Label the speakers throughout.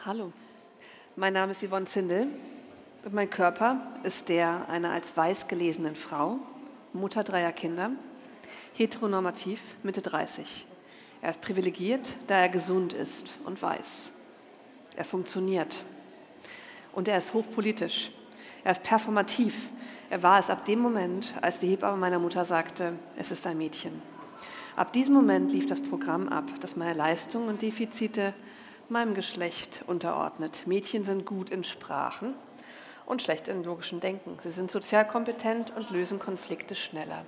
Speaker 1: Hallo, mein Name ist Yvonne Zindel und mein Körper ist der einer als weiß gelesenen Frau, Mutter 3 Kinder, heteronormativ, Mitte 30. Er ist privilegiert, da er gesund ist und weiß. Er funktioniert und er ist hochpolitisch. Er ist performativ. Er war es ab dem Moment, als die Hebamme meiner Mutter sagte, es ist ein Mädchen. Ab diesem Moment lief das Programm ab, das meine Leistungen und Defizite meinem Geschlecht unterordnet. Mädchen sind gut in Sprachen und schlecht in logischem Denken. Sie sind sozial kompetent und lösen Konflikte schneller.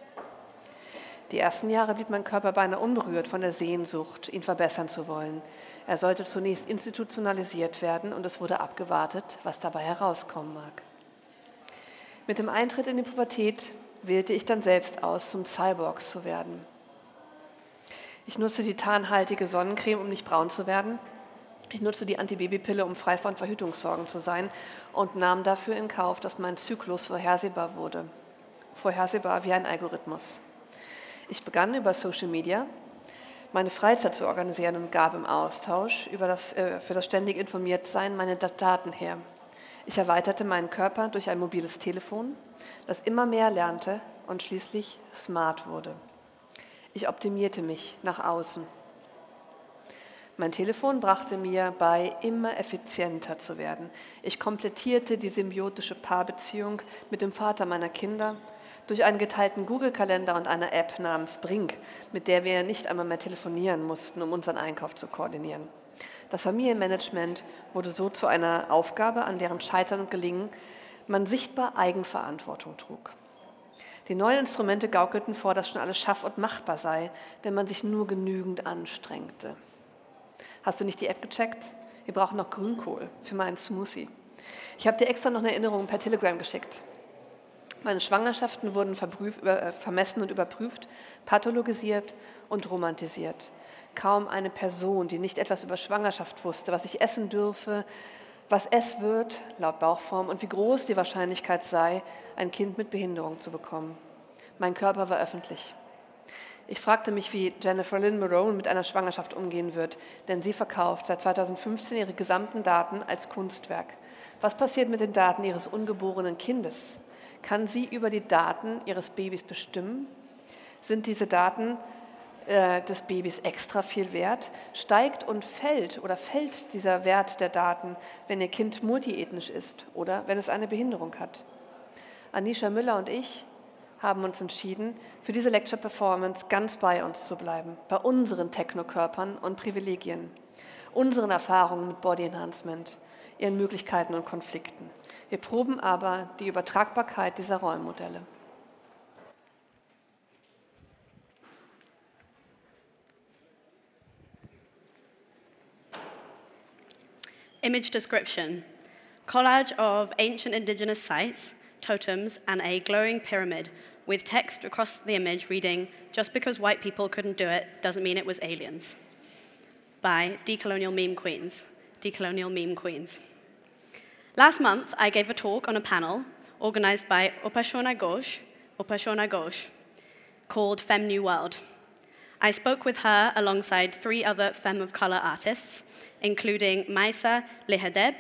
Speaker 1: Die ersten Jahre blieb mein Körper beinahe unberührt von der Sehnsucht, ihn verbessern zu wollen. Er sollte zunächst institutionalisiert werden und es wurde abgewartet, was dabei herauskommen mag. Mit dem Eintritt in die Pubertät wählte ich dann selbst aus, zum Cyborg zu werden. Ich nutze die tarnhaltige Sonnencreme, um nicht braun zu werden. Ich nutze die Antibabypille, um frei von Verhütungssorgen zu sein und nahm dafür in Kauf, dass mein Zyklus vorhersehbar wurde. Vorhersehbar wie ein Algorithmus. Ich begann über Social Media meine Freizeit zu organisieren und gab im Austausch für das ständig Informiertsein meine Daten her. Ich erweiterte meinen Körper durch ein mobiles Telefon, das immer mehr lernte und schließlich smart wurde. Ich optimierte mich nach außen. Mein Telefon brachte mir bei, immer effizienter zu werden. Ich komplettierte die symbiotische Paarbeziehung mit dem Vater meiner Kinder durch einen geteilten Google-Kalender und eine App namens Brink, mit der wir nicht einmal mehr telefonieren mussten, um unseren Einkauf zu koordinieren. Das Familienmanagement wurde so zu einer Aufgabe, an deren Scheitern und Gelingen man sichtbar Eigenverantwortung trug. Die neuen Instrumente gaukelten vor, dass schon alles schaff- und machbar sei, wenn man sich nur genügend anstrengte. Hast du nicht die App gecheckt? Wir brauchen noch Grünkohl für meinen Smoothie. Ich habe dir extra noch eine Erinnerung per Telegram geschickt. Meine Schwangerschaften wurden vermessen und überprüft, pathologisiert und romantisiert. Kaum eine Person, die nicht etwas über Schwangerschaft wusste, was ich essen dürfe, was es wird, laut Bauchform, und wie groß die Wahrscheinlichkeit sei, ein Kind mit Behinderung zu bekommen. Mein Körper war öffentlich. Ich fragte mich, wie Jennifer Lynn Marone mit einer Schwangerschaft umgehen wird, denn sie verkauft seit 2015 ihre gesamten Daten als Kunstwerk. Was passiert mit den Daten ihres ungeborenen Kindes? Kann sie über die Daten ihres Babys bestimmen? Sind diese Daten des Babys extra viel wert? Steigt und fällt dieser Wert der Daten, wenn ihr Kind multiethnisch ist oder wenn es eine Behinderung hat? Anisha Müller und ich haben uns entschieden, für diese Lecture Performance ganz bei uns zu bleiben, bei unseren Technokörpern und Privilegien, unseren Erfahrungen mit Body Enhancement, ihren Möglichkeiten und Konflikten. Wir proben aber die Übertragbarkeit dieser Rollenmodelle.
Speaker 2: Image description. Collage of ancient indigenous sites, totems, and a glowing pyramid with text across the image reading, "Just because white people couldn't do it doesn't mean it was aliens," by Decolonial Meme Queens. Decolonial Meme Queens. Last month, I gave a talk on a panel organized by Upashana Ghosh, called Femme New World. I spoke with her alongside 3 other femme of color artists, including Maisa Lihedeb,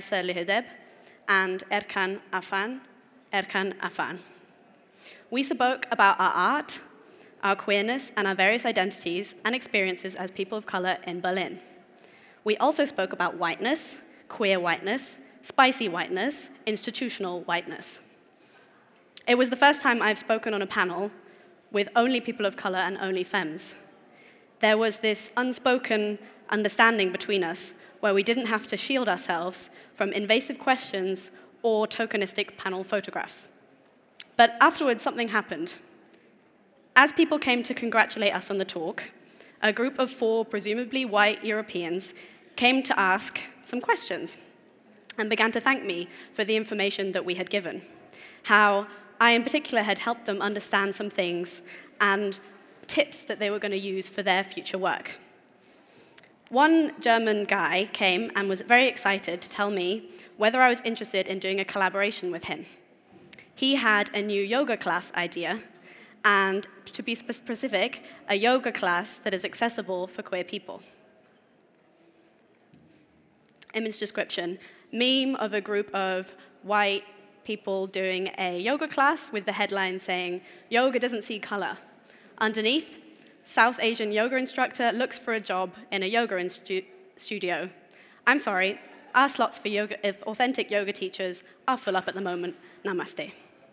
Speaker 2: and Erkan Afan. We spoke about our art, our queerness, and our various identities and experiences as people of color in Berlin. We also spoke about whiteness, queer whiteness, spicy whiteness, institutional whiteness. It was the first time I've spoken on a panel with only people of color and only femmes. There was this unspoken understanding between us where we didn't have to shield ourselves from invasive questions or tokenistic panel photographs. But afterwards, something happened. As people came to congratulate us on the talk, a group of 4 presumably white Europeans came to ask some questions and began to thank me for the information that we had given, how I in particular had helped them understand some things and tips that they were going to use for their future work. One German guy came and was very excited to tell me whether I was interested in doing a collaboration with him. He had a new yoga class idea, and to be specific, a yoga class that is accessible for queer people. Image description: meme of a group of white people doing a yoga class with the headline saying, "Yoga doesn't see color." Underneath, South Asian yoga instructor looks for a job in a yoga studio. I'm sorry, our slots for yoga, authentic yoga teachers are full up at the moment. Namaste.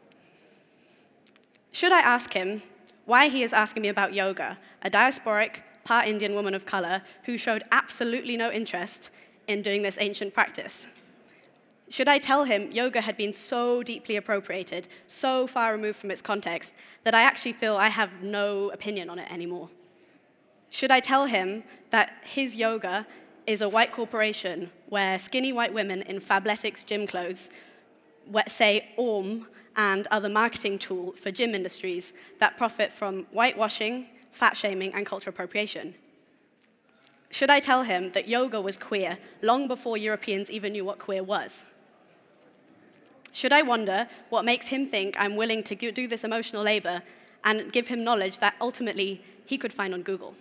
Speaker 2: Should I ask him why he is asking me about yoga, a diasporic, part Indian woman of color who showed absolutely no interest in doing this ancient practice? Should I tell him yoga had been so deeply appropriated, so far removed from its context, that I actually feel I have no opinion on it anymore? Should I tell him that his yoga is a white corporation where skinny white women in Fabletics gym clothes say Om and other marketing tool for gym industries that profit from whitewashing, fat shaming, and cultural appropriation? Should I tell him that yoga was queer long before Europeans even knew what queer was? Should I wonder what makes him think I'm willing to do this emotional labor and give him knowledge that ultimately he could find on Google?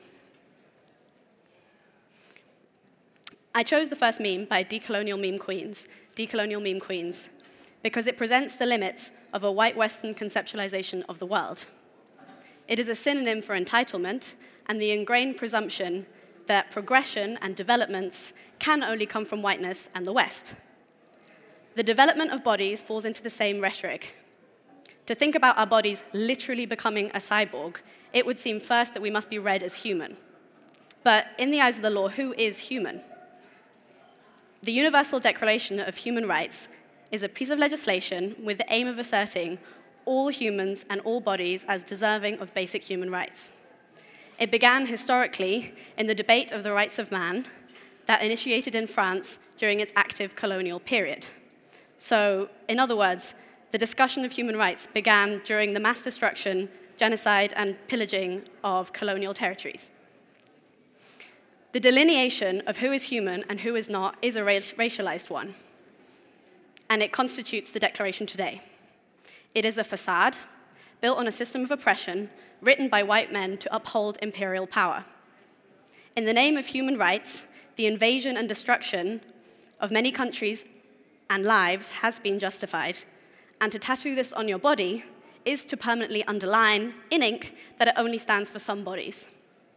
Speaker 2: I chose the first meme by Decolonial Meme Queens, because it presents the limits of a white Western conceptualization of the world. It is a synonym for entitlement and the ingrained presumption that progression and developments can only come from whiteness and the West. The development of bodies falls into the same rhetoric. To think about our bodies literally becoming a cyborg, it would seem first that we must be read as human. But in the eyes of the law, who is human? The Universal Declaration of Human Rights is a piece of legislation with the aim of asserting all humans and all bodies as deserving of basic human rights. It began historically in the debate of the rights of man that initiated in France during its active colonial period. So, in other words, the discussion of human rights began during the mass destruction, genocide, and pillaging of colonial territories. The delineation of who is human and who is not is a racialized one, and it constitutes the Declaration today. It is a facade built on a system of oppression written by white men to uphold imperial power. In the name of human rights, the invasion and destruction of many countries and lives has been justified, and to tattoo this on your body is to permanently underline in ink that it only stands for some bodies.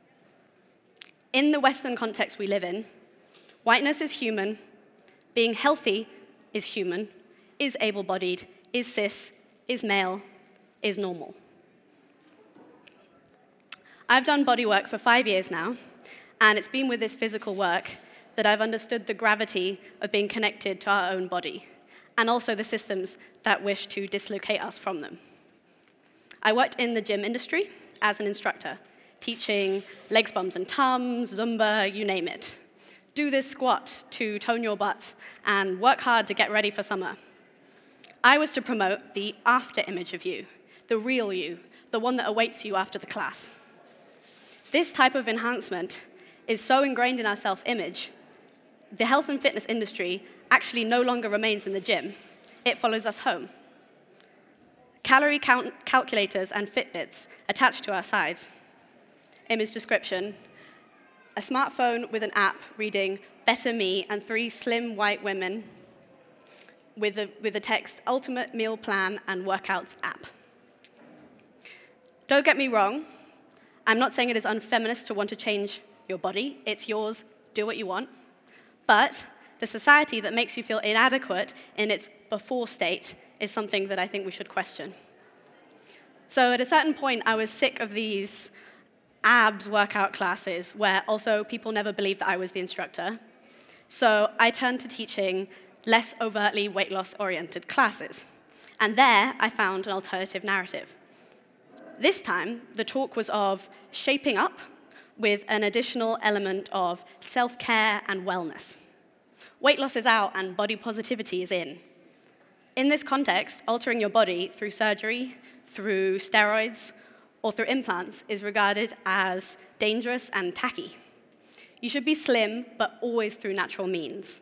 Speaker 2: In the Western context we live in, whiteness is human, being healthy is human, is able-bodied, is cis, is male, is normal. I've done bodywork for 5 years now, and it's been with this physical work that I've understood the gravity of being connected to our own body, and also the systems that wish to dislocate us from them. I worked in the gym industry as an instructor, teaching legs, bums, and tums, Zumba, you name it. Do this squat to tone your butt, and work hard to get ready for summer. I was to promote the after image of you, the real you, the one that awaits you after the class. This type of enhancement is so ingrained in our self-image, the health and fitness industry actually no longer remains in the gym. It follows us home. Calorie calculators and Fitbits attached to our sides. Image description: a smartphone with an app reading "Better Me" and 3 slim white women with the text "Ultimate Meal Plan and Workouts app." Don't get me wrong, I'm not saying it is unfeminist to want to change your body. It's yours, do what you want. But the society that makes you feel inadequate in its before state is something that I think we should question. So at a certain point, I was sick of these abs workout classes where also people never believed that I was the instructor. So I turned to teaching less overtly weight loss-oriented classes. And there, I found an alternative narrative. This time, the talk was of shaping up with an additional element of self-care and wellness. Weight loss is out and body positivity is in. In this context, altering your body through surgery, through steroids, or through implants is regarded as dangerous and tacky. You should be slim, but always through natural means.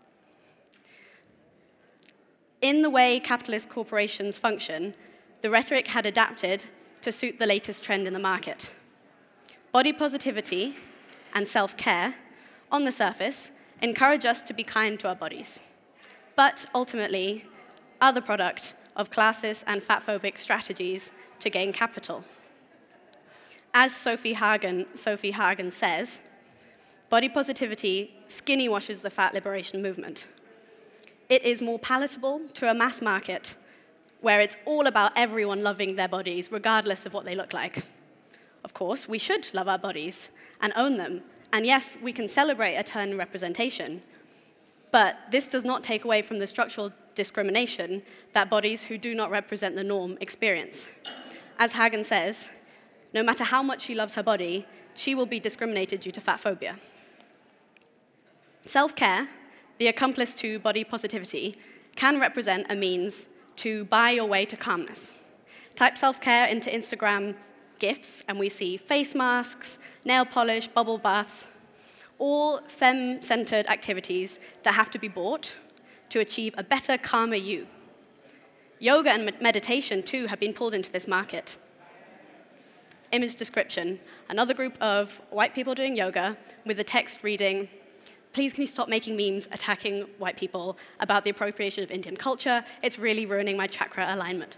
Speaker 2: In the way capitalist corporations function, the rhetoric had adapted to suit the latest trend in the market. Body positivity and self-care, on the surface, encourage us to be kind to our bodies, but ultimately are the product of classist and fatphobic strategies to gain capital. As Sophie Hagen says, body positivity skinny washes the fat liberation movement. It is more palatable to a mass market where it's all about everyone loving their bodies regardless of what they look like. Of course, we should love our bodies and own them. And yes, we can celebrate a turn in representation, but this does not take away from the structural discrimination that bodies who do not represent the norm experience. As Hagen says, no matter how much she loves her body, she will be discriminated due to fat phobia. Self-care, the accomplice to body positivity, can represent a means to buy your way to calmness. Type self-care into Instagram GIFs, and we see face masks, nail polish, bubble baths, all femme-centered activities that have to be bought to achieve a better, calmer you. Yoga and meditation, too, have been pulled into this market. Image description, another group of white people doing yoga with the text reading, "Please can you stop making memes attacking white people about the appropriation of Indian culture? It's really ruining my chakra alignment."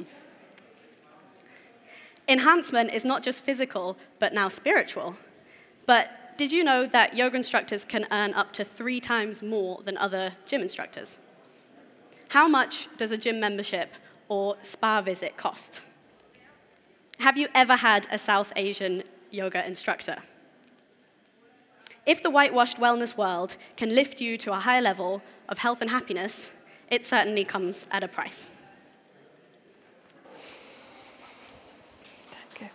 Speaker 2: Enhancement is not just physical, but now spiritual. But did you know that yoga instructors can earn up to 3 times more than other gym instructors? How much does a gym membership or spa visit cost? Have you ever had a South Asian yoga instructor? If the whitewashed wellness world can lift you to a higher level of health and happiness, it certainly comes at a price.
Speaker 1: Danke.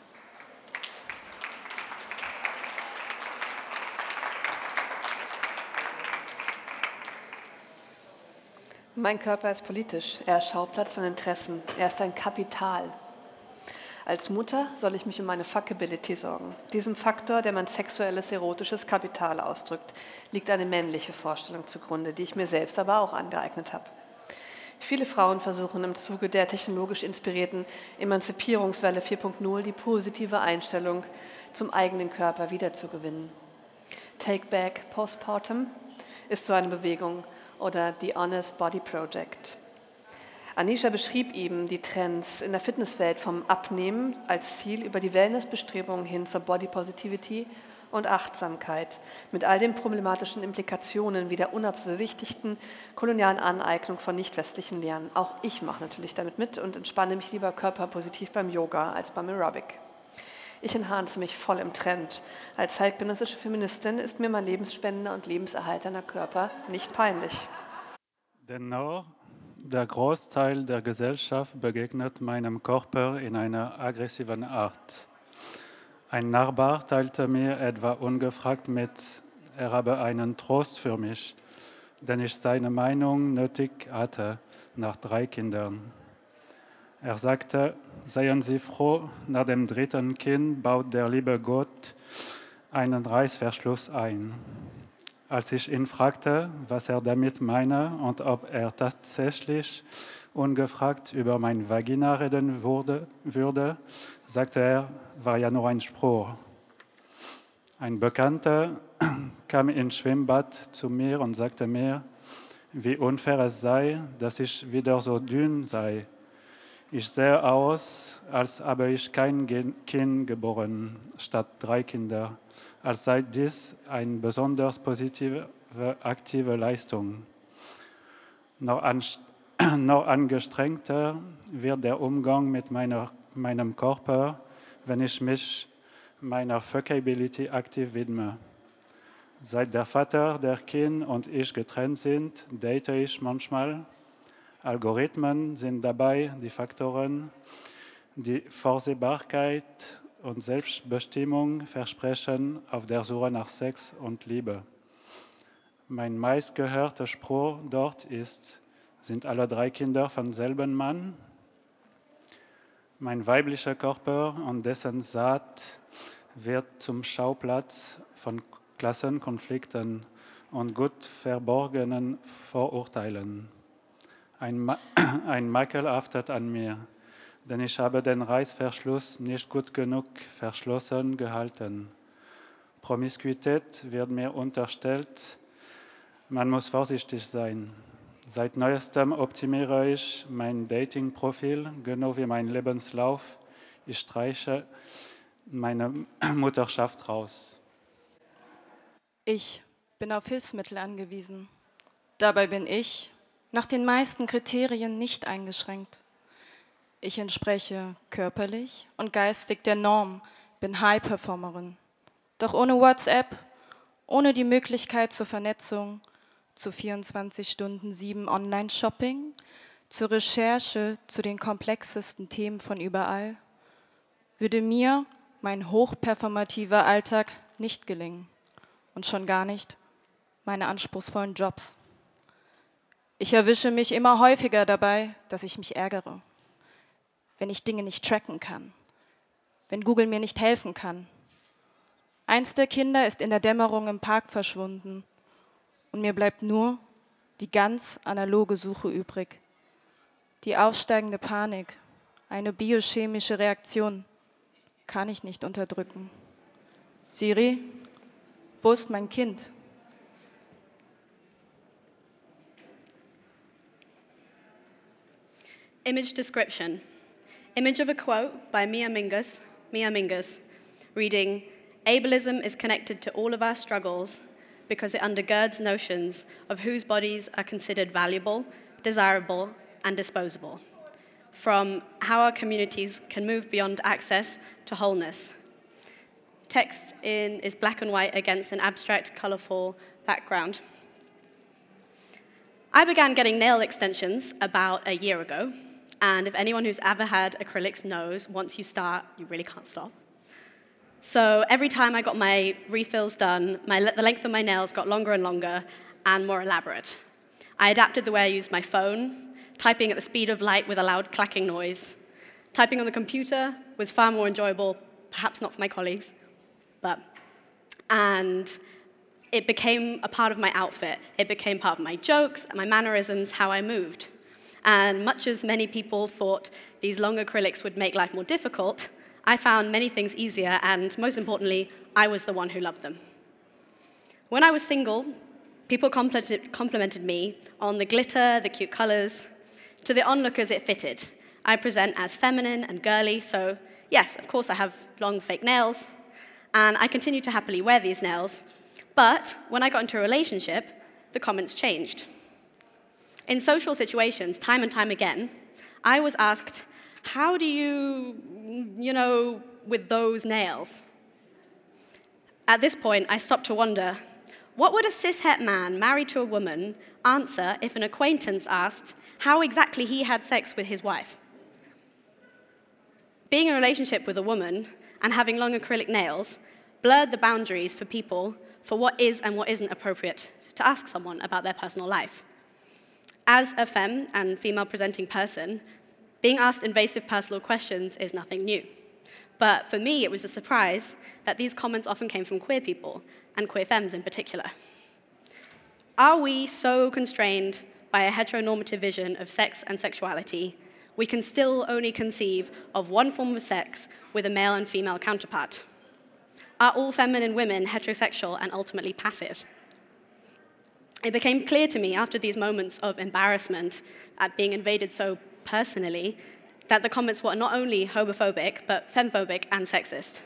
Speaker 1: Mein Körper ist politisch. Er ist Schauplatz von Interessen. Er ist ein Kapital. Als Mutter soll ich mich um meine Fuckability sorgen. Diesem Faktor, der mein sexuelles, erotisches Kapital ausdrückt, liegt eine männliche Vorstellung zugrunde, die ich mir selbst aber auch angeeignet habe. Viele Frauen versuchen im Zuge der technologisch inspirierten Emanzipierungswelle 4.0 die positive Einstellung zum eigenen Körper wiederzugewinnen. Take Back Postpartum ist so eine Bewegung oder The Honest Body Project. Anisha beschrieb eben die Trends in der Fitnesswelt vom Abnehmen als Ziel über die Wellnessbestrebungen hin zur Body Positivity und Achtsamkeit mit all den problematischen Implikationen wie der unabsichtigten kolonialen Aneignung von nicht-westlichen Lehren. Auch ich mache natürlich damit mit und entspanne mich lieber körperpositiv beim Yoga als beim Aerobic. Ich enhance mich voll im Trend. Als zeitgenössische Feministin ist mir mein lebensspendender und lebenserhalternder Körper nicht peinlich.
Speaker 3: Dennoch, der Großteil der Gesellschaft begegnet meinem Körper in einer aggressiven Art. Ein Nachbar teilte mir etwa ungefragt mit, er habe einen Trost für mich, denn ich seine Meinung nötig hatte nach 3 Kindern. Er sagte, seien Sie froh, nach dem 3. Kind baut der liebe Gott einen Reißverschluss ein. Als ich ihn fragte, was er damit meine und ob er tatsächlich ungefragt über mein Vagina reden würde, sagte er, war ja nur ein Spruch. Ein Bekannter kam ins Schwimmbad zu mir und sagte mir, wie unfair es sei, dass ich wieder so dünn sei. Ich sehe aus, als habe ich kein Kind geboren, statt 3 Kinder, als sei dies eine besonders positive, aktive Leistung. Noch angestrengter wird der Umgang mit meinem Körper, wenn ich mich meiner Fuckability aktiv widme. Seit der Vater der Kind und ich getrennt sind, date ich manchmal. Algorithmen sind dabei die Faktoren, die Vorsehbarkeit und Selbstbestimmung versprechen auf der Suche nach Sex und Liebe. Mein meistgehörter Spruch dort ist, sind alle 3 Kinder vom selben Mann? Mein weiblicher Körper und dessen Saat wird zum Schauplatz von Klassenkonflikten und gut verborgenen Vorurteilen. Ein Makel haftet an mir, denn ich habe den Reißverschluss nicht gut genug verschlossen gehalten. Promiskuität wird mir unterstellt, Man muss vorsichtig sein. Seit neuestem optimiere ich mein Dating-Profil, genau wie mein Lebenslauf. Ich streiche meine Mutterschaft raus.
Speaker 4: Ich bin auf Hilfsmittel angewiesen. Dabei bin ich nach den meisten Kriterien nicht eingeschränkt. Ich entspreche körperlich und geistig der Norm, bin High-Performerin. Doch ohne WhatsApp, ohne die Möglichkeit zur Vernetzung, zu 24/7 Online-Shopping, zur Recherche zu den komplexesten Themen von überall, würde mir mein hochperformativer Alltag nicht gelingen und schon gar nicht meine anspruchsvollen Jobs. Ich erwische mich immer häufiger dabei, dass ich mich ärgere, wenn ich Dinge nicht tracken kann, wenn Google mir nicht helfen kann. Eins der Kinder ist in der Dämmerung im Park verschwunden und mir bleibt nur die ganz analoge Suche übrig. Die aufsteigende Panik, eine biochemische Reaktion, kann ich nicht unterdrücken. Siri, wo ist mein Kind?
Speaker 2: Image description. Image of a quote by Mia Mingus, reading, "Ableism is connected to all of our struggles because it undergirds notions of whose bodies are considered valuable, desirable, and disposable. From how our communities can move beyond access to wholeness." Text is black and white against an abstract, colorful background. I began getting nail extensions about a year ago, and if anyone who's ever had acrylics knows, once you start, you really can't stop. So every time I got my refills done, the length of my nails got longer and longer and more elaborate. I adapted the way I used my phone, typing at the speed of light with a loud clacking noise. Typing on the computer was far more enjoyable, perhaps not for my colleagues, and it became a part of my outfit. It became part of my jokes, my mannerisms, how I moved. And much as many people thought these long acrylics would make life more difficult, I found many things easier, and most importantly, I was the one who loved them. When I was single, people complimented me on the glitter, the cute colors. To the onlookers, it fitted. I present as feminine and girly, so yes, of course I have long fake nails, and I continue to happily wear these nails. But when I got into a relationship, the comments changed. In social situations, time and time again, I was asked, how do you with those nails? At this point, I stopped to wonder, what would a cishet man married to a woman answer if an acquaintance asked how exactly he had sex with his wife? Being in a relationship with a woman and having long acrylic nails blurred the boundaries for people for what is and what isn't appropriate to ask someone about their personal life. As a femme and female-presenting person, being asked invasive personal questions is nothing new. But for me, it was a surprise that these comments often came from queer people, and queer femmes in particular. Are we so constrained by a heteronormative vision of sex and sexuality, we can still only conceive of one form of sex with a male and female counterpart? Are all feminine women heterosexual and ultimately passive? It became clear to me after these moments of embarrassment at being invaded so personally that the comments were not only homophobic, but femphobic and sexist.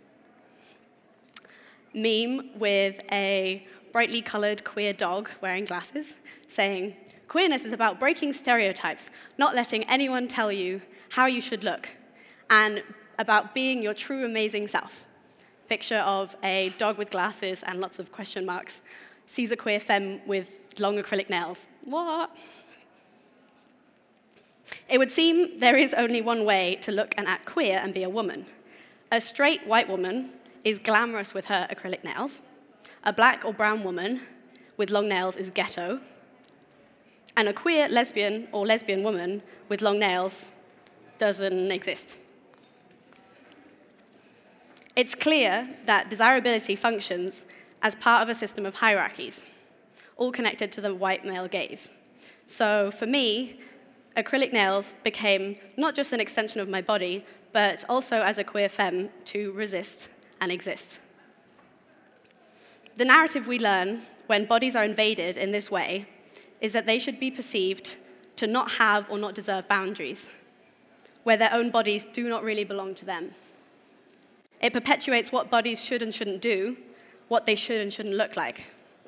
Speaker 2: Meme with a brightly colored queer dog wearing glasses saying, "Queerness is about breaking stereotypes, not letting anyone tell you how you should look, and about being your true amazing self." Picture of a dog with glasses and lots of question marks sees a queer femme with long acrylic nails. What? It would seem there is only one way to look and act queer and be a woman. A straight white woman is glamorous with her acrylic nails. A black or brown woman with long nails is ghetto. And a queer lesbian or lesbian woman with long nails doesn't exist. It's clear that desirability functions as part of a system of hierarchies, all connected to the white male gaze. So for me, acrylic nails became not just an extension of my body, but also as a queer femme to resist and exist. The narrative we learn when bodies are invaded in this way is that they should be perceived to not have or not deserve boundaries, where their own bodies do not really belong to them. It perpetuates what bodies should and shouldn't do, what they should and shouldn't look like.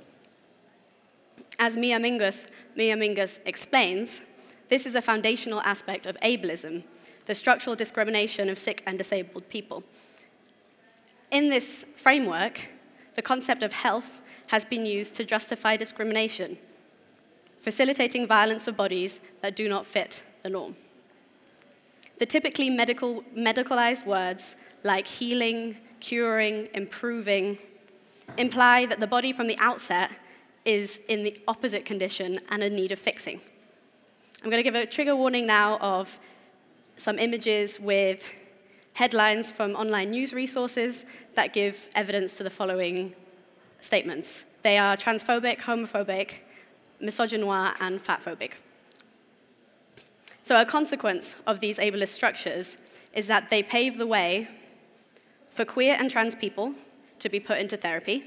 Speaker 2: As Mia Mingus explains, this is a foundational aspect of ableism, the structural discrimination of sick and disabled people. In this framework, the concept of health has been used to justify discrimination, facilitating violence of bodies that do not fit the norm. The typically medicalized words like healing, curing, improving imply that the body from the outset is in the opposite condition and in need of fixing. I'm going to give a trigger warning now of some images with headlines from online news resources that give evidence to the following statements. They are transphobic, homophobic, misogynoir, and fatphobic. So a consequence of these ableist structures is that they pave the way for queer and trans people to be put into therapy,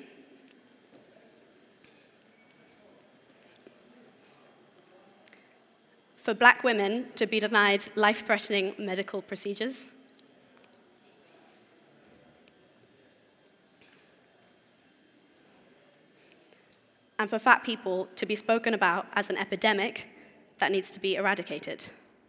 Speaker 2: for black women to be denied life-threatening medical procedures, and for fat people to be spoken about as an epidemic that needs to be eradicated.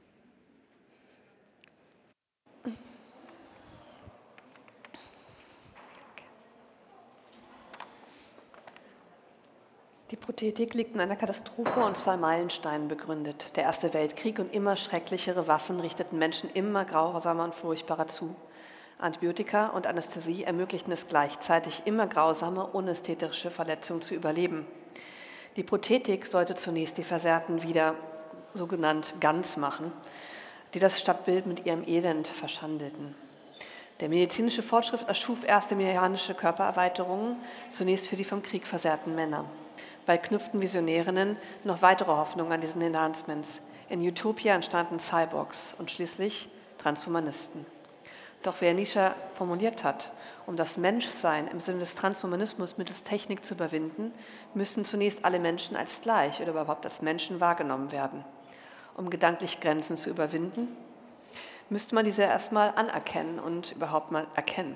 Speaker 1: Die Prothetik liegt in einer Katastrophe und 2 Meilensteinen begründet. Der Erste Weltkrieg und immer schrecklichere Waffen richteten Menschen immer grausamer und furchtbarer zu. Antibiotika und Anästhesie ermöglichten es gleichzeitig, immer grausame, unästhetische Verletzungen zu überleben. Die Prothetik sollte zunächst die Versehrten wieder sogenannt ganz machen, die das Stadtbild mit ihrem Elend verschandelten. Der medizinische Fortschritt erschuf erste mechanische Körpererweiterungen, zunächst für die vom Krieg versehrten Männer. Bald knüpften Visionärinnen noch weitere Hoffnungen an diesen Enhancements. In Utopia entstanden Cyborgs und schließlich Transhumanisten. Doch wie Nietzsche formuliert hat, um das Menschsein im Sinne des Transhumanismus mittels Technik zu überwinden, müssen zunächst alle Menschen als gleich oder überhaupt als Menschen wahrgenommen werden. Um gedanklich Grenzen zu überwinden, müsste man diese erstmal anerkennen und überhaupt mal erkennen.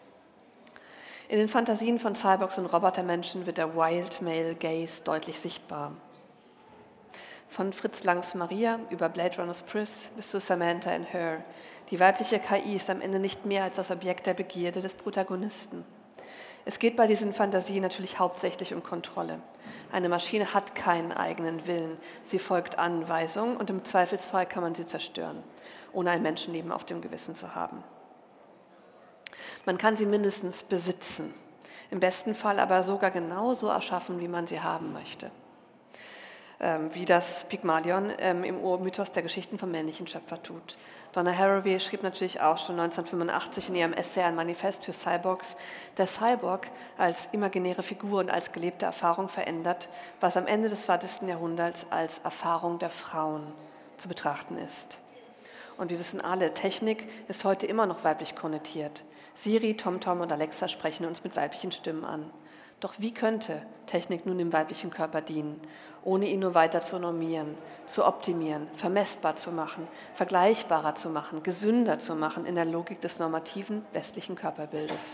Speaker 1: In den Fantasien von Cyborgs und Robotermenschen wird der Wild Male Gaze deutlich sichtbar. Von Fritz Langs Maria über Blade Runner's Pris bis zu Samantha in Her. Die weibliche KI ist am Ende nicht mehr als das Objekt der Begierde des Protagonisten. Es geht bei diesen Fantasien natürlich hauptsächlich um Kontrolle. Eine Maschine hat keinen eigenen Willen. Sie folgt Anweisungen und im Zweifelsfall kann man sie zerstören, ohne ein Menschenleben auf dem Gewissen zu haben. Man kann sie mindestens besitzen, im besten Fall aber sogar genauso erschaffen, wie man sie haben möchte. Wie das Pygmalion im Urmythos der Geschichten vom männlichen Schöpfer tut. Donna Haraway schrieb natürlich auch schon 1985 in ihrem Essay ein Manifest für Cyborgs, der Cyborg als imaginäre Figur und als gelebte Erfahrung verändert, was am Ende des 20. Jahrhunderts als Erfahrung der Frauen zu betrachten ist. Und wir wissen alle, Technik ist heute immer noch weiblich konnotiert. Siri, TomTom und Alexa sprechen uns mit weiblichen Stimmen an. Doch wie könnte Technik nun dem weiblichen Körper dienen, ohne ihn nur weiter zu normieren, zu optimieren, vermessbar zu machen, vergleichbarer zu machen, gesünder zu machen in der Logik des normativen westlichen Körperbildes?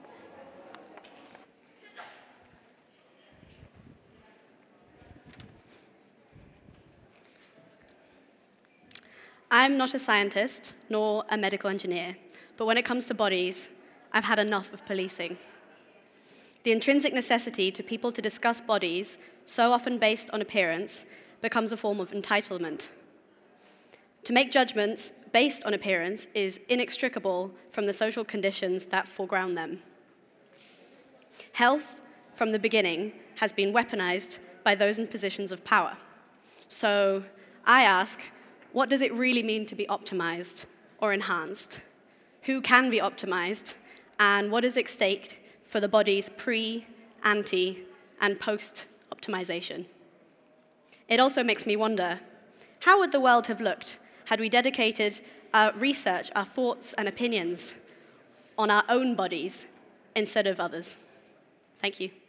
Speaker 2: I'm not a scientist nor a medical engineer, but when it comes to bodies, I've had enough of policing. The intrinsic necessity to people to discuss bodies, so often based on appearance, becomes a form of entitlement. To make judgments based on appearance is inextricable from the social conditions that foreground them. Health, from the beginning, has been weaponized by those in positions of power. So I ask, what does it really mean to be optimized or enhanced? Who can be optimized? And what is at stake for the body's pre, anti, and post-optimization? It also makes me wonder, how would the world have looked had we dedicated our research, our thoughts and opinions on our own bodies instead of others? Thank you.